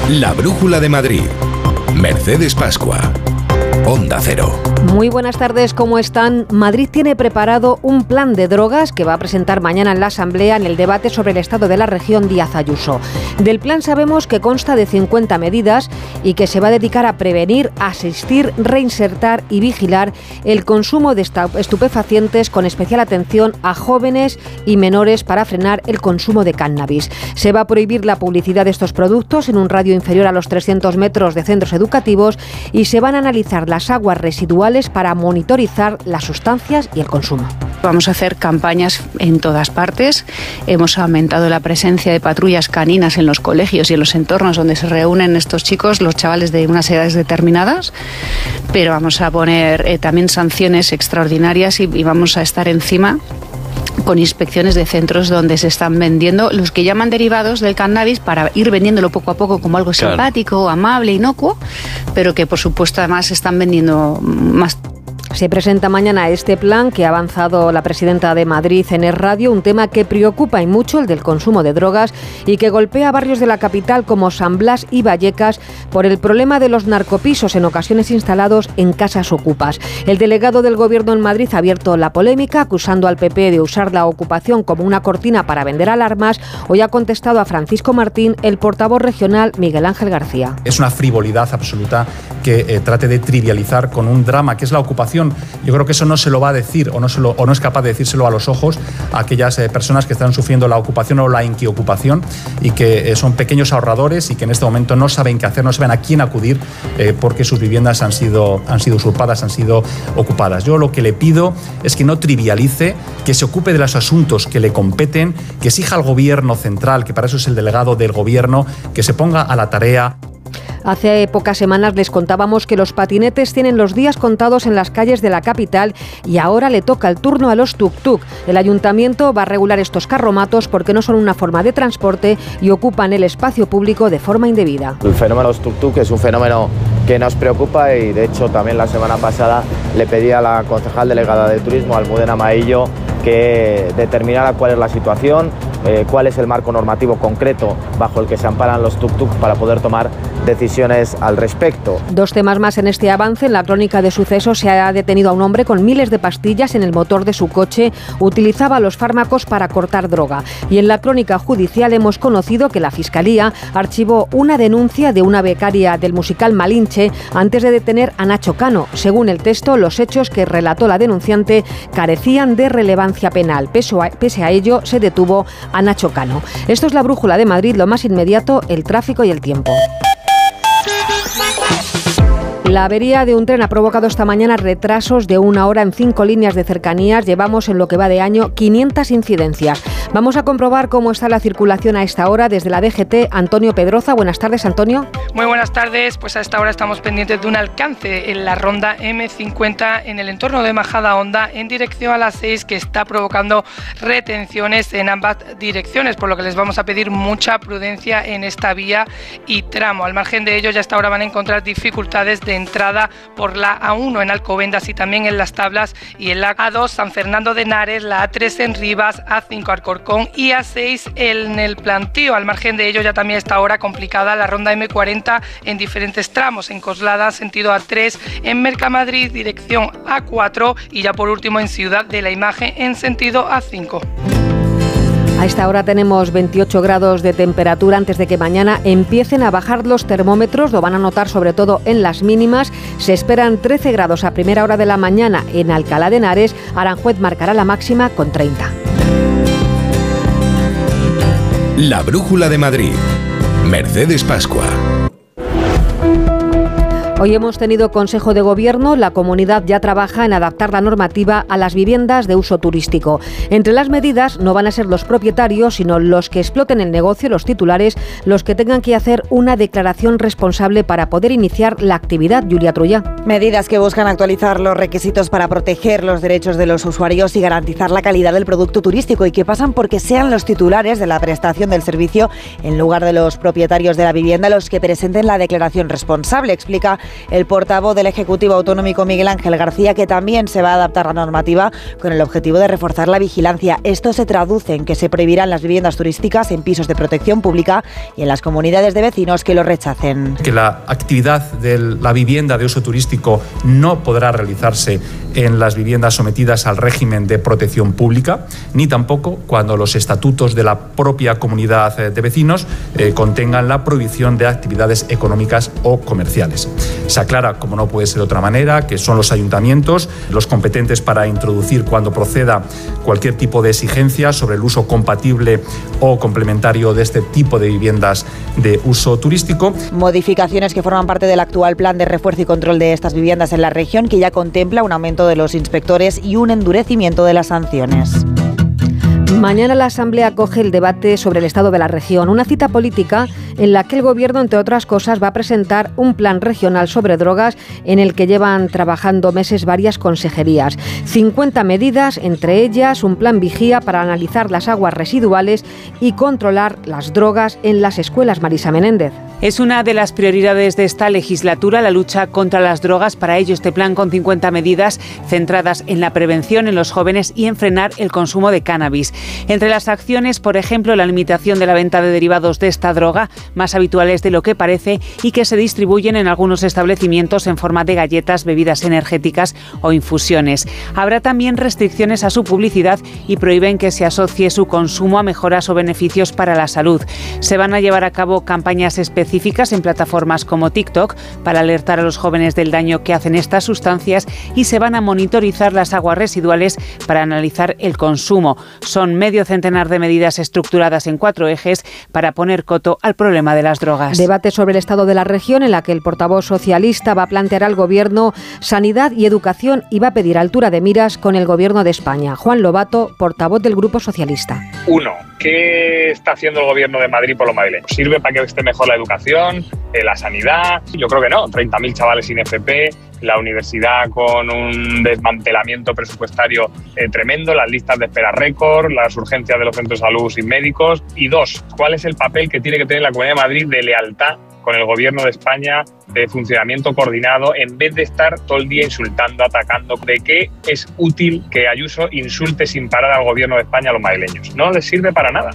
La Brújula de Madrid. Mercedes Pascua. Onda Cero. Muy buenas tardes, ¿cómo están? Madrid tiene preparado un plan de drogas que va a presentar mañana en la Asamblea en el debate sobre el estado de la región Díaz Ayuso. Del plan sabemos que consta de 50 medidas y que se va a dedicar a prevenir, asistir, reinsertar y vigilar el consumo de estupefacientes con especial atención a jóvenes y menores para frenar el consumo de cannabis. Se va a prohibir la publicidad de estos productos en un radio inferior a los 300 metros de centros educativos y se van a analizar las aguas residuales para monitorizar las sustancias y el consumo. Vamos a hacer campañas en todas partes. Hemos aumentado la presencia de patrullas caninas en los colegios y en los entornos donde se reúnen estos chicos, los chavales de unas edades determinadas, pero vamos a poner también sanciones extraordinarias y vamos a estar encima con inspecciones de centros donde se están vendiendo los que llaman derivados del cannabis para ir vendiéndolo poco a poco como algo simpático, amable, inocuo, pero que por supuesto además se están vendiendo más. Se presenta mañana este plan que ha avanzado la presidenta de Madrid en el radio, un tema que preocupa y mucho, el del consumo de drogas, y que golpea barrios de la capital como San Blas y Vallecas por el problema de los narcopisos, en ocasiones instalados en casas ocupas. El delegado del Gobierno en Madrid ha abierto la polémica, acusando al PP de usar la ocupación como una cortina para vender alarmas. Hoy ha contestado a Francisco Martín el portavoz regional Miguel Ángel García. Es una frivolidad absoluta que trate de trivializar con un drama que es la ocupación. Yo creo que eso no se lo va a decir o no es capaz de decírselo a los ojos a aquellas personas que están sufriendo la ocupación o la inquiocupación y que son pequeños ahorradores y que en este momento no saben qué hacer, no saben a quién acudir porque sus viviendas han sido usurpadas, han sido ocupadas. Yo lo que le pido es que no trivialice, que se ocupe de los asuntos que le competen, que exija al Gobierno central, que para eso es el delegado del Gobierno, que se ponga a la tarea. Hace pocas semanas les contábamos que los patinetes tienen los días contados en las calles de la capital y ahora le toca el turno a los tuk-tuk. El ayuntamiento va a regular estos carromatos porque no son una forma de transporte y ocupan el espacio público de forma indebida. El fenómeno de los tuk-tuk es un fenómeno que nos preocupa y de hecho también la semana pasada le pedí a la concejal delegada de turismo, Almudena Maillo, que determinara cuál es la situación, cuál es el marco normativo concreto bajo el que se amparan los tuk-tuk para poder tomar decisiones al respecto. Dos temas más en este avance. En la crónica de sucesos se ha detenido a un hombre con miles de pastillas en el motor de su coche. Utilizaba los fármacos para cortar droga. Y en la crónica judicial hemos conocido que la Fiscalía archivó una denuncia de una becaria del musical Malinche antes de detener a Nacho Cano. Según el texto, los hechos que relató la denunciante carecían de relevancia penal. Pese a ello, se detuvo a Nacho Cano. Esto es la Brújula de Madrid, lo más inmediato, el tráfico y el tiempo. La avería de un tren ha provocado esta mañana retrasos de 1 hora en 5 líneas de cercanías. Llevamos en lo que va de año 500 incidencias. Vamos a comprobar cómo está la circulación a esta hora desde la DGT. Antonio Pedroza, buenas tardes, Antonio. Muy buenas tardes, pues a esta hora estamos pendientes de un alcance en la ronda M50 en el entorno de Majadahonda en dirección a las 6 que está provocando retenciones en ambas direcciones, por lo que les vamos a pedir mucha prudencia en esta vía y tramo. Al margen de ello, ya hasta ahora van a encontrar dificultades de entrada por la A1 en Alcobendas y también en Las Tablas y en la A2 San Fernando de Henares, la A3 en Rivas, A5 Alcorcón y A6 en el Plantío. Al margen de ello, ya también está ahora complicada la ronda M40 en diferentes tramos, en Coslada sentido A3, en Mercamadrid dirección A4 y ya por último en Ciudad de la Imagen en sentido A5. A esta hora tenemos 28 grados de temperatura. Antes de que mañana empiecen a bajar los termómetros, lo van a notar sobre todo en las mínimas. Se esperan 13 grados a primera hora de la mañana en Alcalá de Henares. Aranjuez marcará la máxima con 30. La Brújula de Madrid. Mercedes Pascua. Hoy hemos tenido Consejo de Gobierno. La comunidad ya trabaja en adaptar la normativa a las viviendas de uso turístico. Entre las medidas no van a ser los propietarios, sino los que exploten el negocio, los titulares, los que tengan que hacer una declaración responsable para poder iniciar la actividad. Julia Trulla. Medidas que buscan actualizar los requisitos para proteger los derechos de los usuarios y garantizar la calidad del producto turístico y que pasan porque sean los titulares de la prestación del servicio en lugar de los propietarios de la vivienda los que presenten la declaración responsable, explica el portavoz del Ejecutivo Autonómico Miguel Ángel García, que también se va a adaptar a la normativa con el objetivo de reforzar la vigilancia. Esto se traduce en que se prohibirán las viviendas turísticas en pisos de protección pública y en las comunidades de vecinos que lo rechacen. Que la actividad de la vivienda de uso turístico no podrá realizarse en las viviendas sometidas al régimen de protección pública, ni tampoco cuando los estatutos de la propia comunidad de vecinos contengan la prohibición de actividades económicas o comerciales. Se aclara, como no puede ser de otra manera, que son los ayuntamientos los competentes para introducir cuando proceda cualquier tipo de exigencia sobre el uso compatible o complementario de este tipo de viviendas de uso turístico. Modificaciones que forman parte del actual plan de refuerzo y control de estas viviendas en la región, que ya contempla un aumento de los inspectores y un endurecimiento de las sanciones. Mañana la Asamblea acoge el debate sobre el estado de la región, una cita política en la que el Gobierno, entre otras cosas, va a presentar un plan regional sobre drogas en el que llevan trabajando meses varias consejerías. 50 medidas, entre ellas un plan vigía para analizar las aguas residuales y controlar las drogas en las escuelas. Marisa Menéndez. Es una de las prioridades de esta legislatura, la lucha contra las drogas. Para ello, este plan con 50 medidas centradas en la prevención en los jóvenes y en frenar el consumo de cannabis. Entre las acciones, por ejemplo, la limitación de la venta de derivados de esta droga, más habituales de lo que parece, y que se distribuyen en algunos establecimientos en forma de galletas, bebidas energéticas o infusiones. Habrá también restricciones a su publicidad y prohíben que se asocie su consumo a mejoras o beneficios para la salud. Se van a llevar a cabo campañas específicas en plataformas como TikTok para alertar a los jóvenes del daño que hacen estas sustancias, y se van a monitorizar las aguas residuales para analizar el consumo. Son medio centenar de medidas estructuradas en 4 ejes para poner coto al problema de las drogas. Debate sobre el estado de la región en la que el portavoz socialista va a plantear al Gobierno sanidad y educación y va a pedir altura de miras con el Gobierno de España. Juan Lobato, portavoz del Grupo Socialista. 1. ¿Qué está haciendo el Gobierno de Madrid por los madrileños? ¿Sirve para que esté mejor la educación, la sanidad? Yo creo que no. 30.000 chavales sin FP, la universidad con un desmantelamiento presupuestario tremendo, las listas de espera récord, las urgencias de los centros de salud sin médicos. Y 2, ¿cuál es el papel que tiene que tener la Comunidad de Madrid de lealtad con el Gobierno de España, de funcionamiento coordinado, en vez de estar todo el día insultando, atacando? ¿De qué es útil que Ayuso insulte sin parar al Gobierno de España a los madrileños? No les sirve para nada.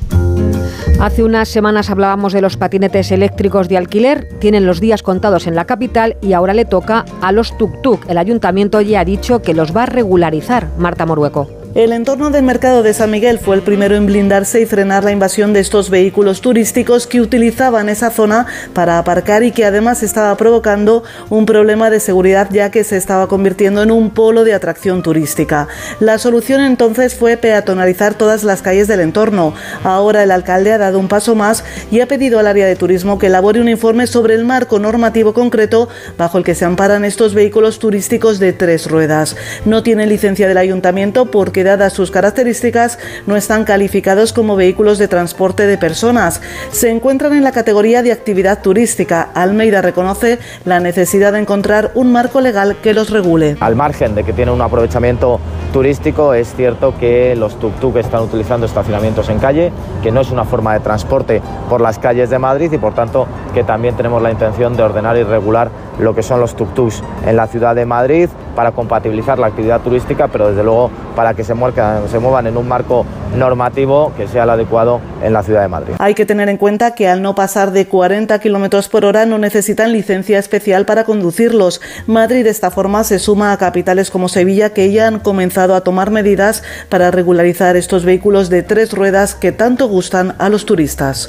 Hace unas semanas hablábamos de los patinetes eléctricos de alquiler. Tienen los días contados en la capital y ahora le toca a los tuk-tuk. El ayuntamiento ya ha dicho que los va a regularizar. Marta Morueco. El entorno del mercado de San Miguel fue el primero en blindarse y frenar la invasión de estos vehículos turísticos que utilizaban esa zona para aparcar y que además estaba provocando un problema de seguridad, ya que se estaba convirtiendo en un polo de atracción turística. La solución entonces fue peatonalizar todas las calles del entorno. Ahora el alcalde ha dado un paso más y ha pedido al área de turismo que elabore un informe sobre el marco normativo concreto bajo el que se amparan estos vehículos turísticos de 3 ruedas. No tiene licencia del ayuntamiento porque, dadas sus características, no están calificados como vehículos de transporte de personas. Se encuentran en la categoría de actividad turística. Almeida reconoce la necesidad de encontrar un marco legal que los regule. Al margen de que tienen un aprovechamiento turístico, es cierto que los tuk-tuk están utilizando estacionamientos en calle, que no es una forma de transporte por las calles de Madrid, y por tanto que también tenemos la intención de ordenar y regular lo que son los tuk-tuks en la ciudad de Madrid para compatibilizar la actividad turística, pero desde luego para que se muevan en un marco normativo que sea el adecuado en la ciudad de Madrid. Hay que tener en cuenta que al no pasar de 40 km por hora no necesitan licencia especial para conducirlos. Madrid de esta forma se suma a capitales como Sevilla, que ya han comenzado a tomar medidas para regularizar estos vehículos de 3 ruedas que tanto gustan a los turistas.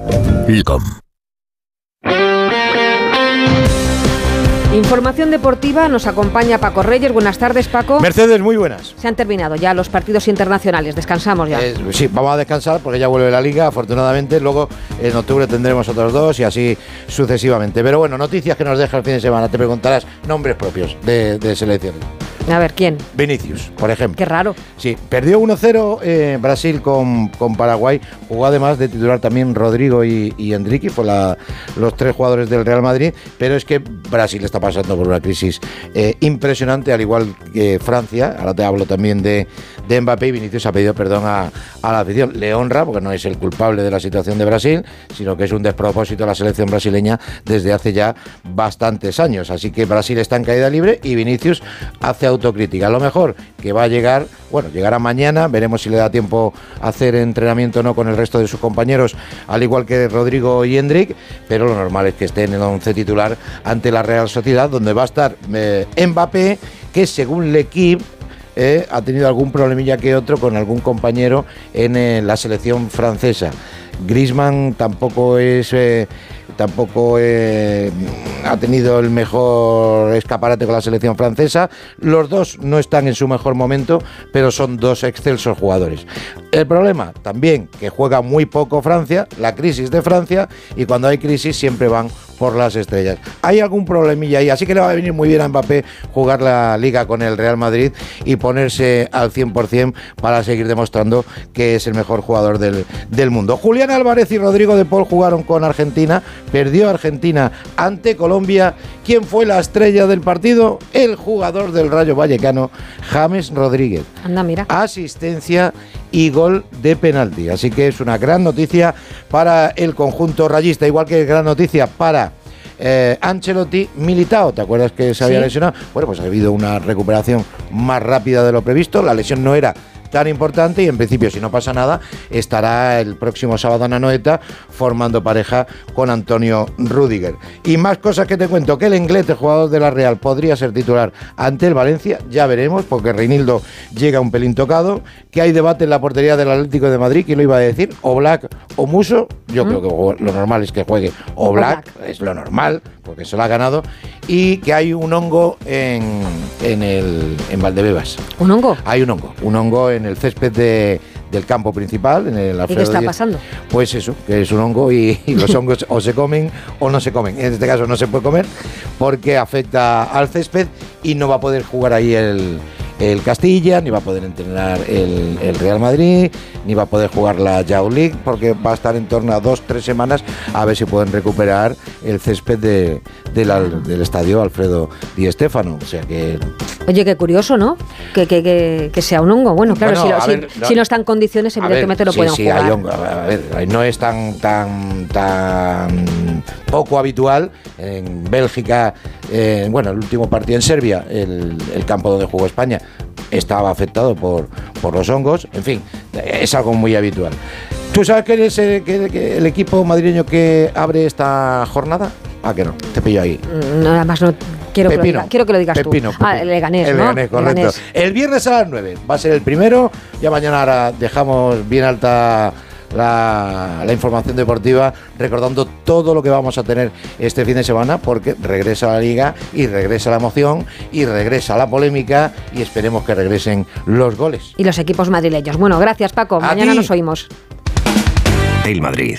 Información deportiva, nos acompaña Paco Reyes. Buenas tardes, Paco. Mercedes, muy buenas. Se han terminado ya los partidos internacionales, descansamos ya. Sí, vamos a descansar porque ya vuelve la Liga, afortunadamente. Luego en octubre tendremos otros 2 y así sucesivamente. Pero bueno, noticias que nos deja el fin de semana. Te preguntarás nombres propios de selección. A ver, ¿quién? Vinicius, por ejemplo. Qué raro. Sí, perdió 1-0 Brasil con Paraguay. Jugó además de titular también Rodrigo y Endrique, fue los 3 jugadores del Real Madrid. Pero es que Brasil está pasando por una crisis impresionante, al igual que Francia. Ahora te hablo también de Mbappé, y Vinicius ha pedido perdón a la afición. Le honra, porque no es el culpable de la situación de Brasil, sino que es un despropósito la selección brasileña desde hace ya bastantes años. Así que Brasil está en caída libre y Vinicius hace autocrítica. Lo mejor que va a llegar, bueno, llegará mañana, veremos si le da tiempo a hacer entrenamiento o no con el resto de sus compañeros, al igual que Rodrigo y Endrick, pero lo normal es que esté en el 11 titular ante la Real Sociedad, donde va a estar Mbappé, que según L'Équipe ha tenido algún problemilla que otro con algún compañero en la selección francesa. Griezmann tampoco ha tenido el mejor escaparate con la selección francesa. Los dos no están en su mejor momento, pero son 2 excelsos jugadores. El problema también que juega muy poco Francia, la crisis de Francia, y cuando hay crisis siempre van por las estrellas. Hay algún problemilla ahí, así que le va a venir muy bien a Mbappé jugar la Liga con el Real Madrid y ponerse al 100% para seguir demostrando que es el mejor jugador del mundo. Julián Álvarez y Rodrigo de Paul jugaron con Argentina, perdió Argentina ante Colombia. ¿Quién fue la estrella del partido? El jugador del Rayo Vallecano, James Rodríguez. Anda, mira. Asistencia y gol de penalti. Así que es una gran noticia para el conjunto rayista, igual que gran noticia para Ancelotti. Militao, ¿te acuerdas que se había lesionado? Bueno, pues ha habido una recuperación más rápida de lo previsto. La lesión no era tan importante y en principio, si no pasa nada, estará el próximo sábado en Anoeta formando pareja con Antonio Rüdiger. Y más cosas que te cuento, que el Inglés, el jugador de la Real, podría ser titular ante el Valencia, ya veremos, porque Reinildo llega un pelín tocado, que hay debate en la portería del Atlético de Madrid, ¿quién lo iba a decir? O Musso, yo creo que lo normal es que juegue Oblak, es lo normal, porque se lo ha ganado, y que hay un hongo en Valdebebas. ¿Un hongo? Hay un hongo en el césped del campo principal, en el Alfredo ¿Y qué está Díez. pasando? Pues eso, que es un hongo y los hongos o se comen o no se comen. En este caso no se puede comer porque afecta al césped y no va a poder jugar ahí el Castilla, ni va a poder entrenar el Real Madrid, ni va a poder jugar la Youth League, porque va a estar en torno a 2-3 semanas a ver si pueden recuperar el césped del estadio Alfredo Di Stéfano. O sea que... Oye, qué curioso, ¿no? Que sea un hongo. Bueno, claro, si no está en condiciones, evidentemente no pueden jugar. Sí, hay hongo. A ver, no es tan poco habitual. En Bélgica, el último partido en Serbia, el campo donde jugó España, estaba afectado por los hongos. En fin, es algo muy habitual. ¿Tú sabes que es el equipo madrileño que abre esta jornada? Ah, que no, te pillo ahí. Nada más no quiero que lo digas Pepino. tú. Ah, el Leganés, ¿no? Leganés, correcto. Leganés. El viernes a las 9 va a ser el primero. Ya mañana ahora dejamos bien alta la información deportiva, recordando todo lo que vamos a tener este fin de semana, porque regresa la Liga y regresa la emoción y regresa la polémica y esperemos que regresen los goles. Y los equipos madrileños. Bueno, gracias, Paco. Mañana nos oímos. El Madrid.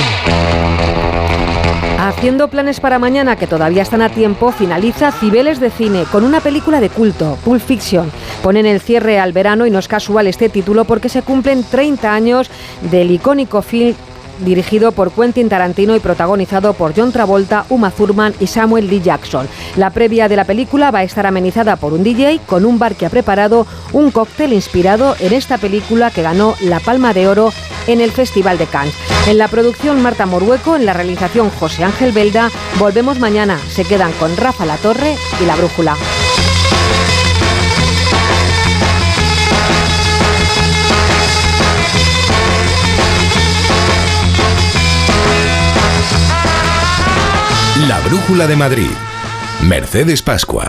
Haciendo planes para mañana, que todavía están a tiempo, finaliza Cibeles de Cine con una película de culto, Pulp Fiction. Ponen el cierre al verano y no es casual este título porque se cumplen 30 años del icónico film dirigido por Quentin Tarantino y protagonizado por John Travolta, Uma Thurman y Samuel L. Jackson. La previa de la película va a estar amenizada por un DJ con un bar que ha preparado un cóctel inspirado en esta película que ganó la Palma de Oro en el Festival de Cannes. En la producción Marta Morueco, en la realización José Ángel Belda. Volvemos mañana. Se quedan con Rafa La Torre y La Brújula. La Brújula de Madrid. Mercedes Pascua.